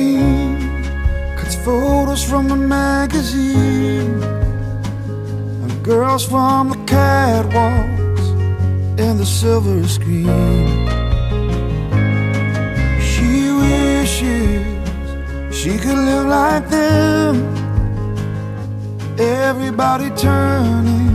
queen cuts photos from the magazine, and girls from the catwalks and the silver screen. She wishes she could live like them, everybody turning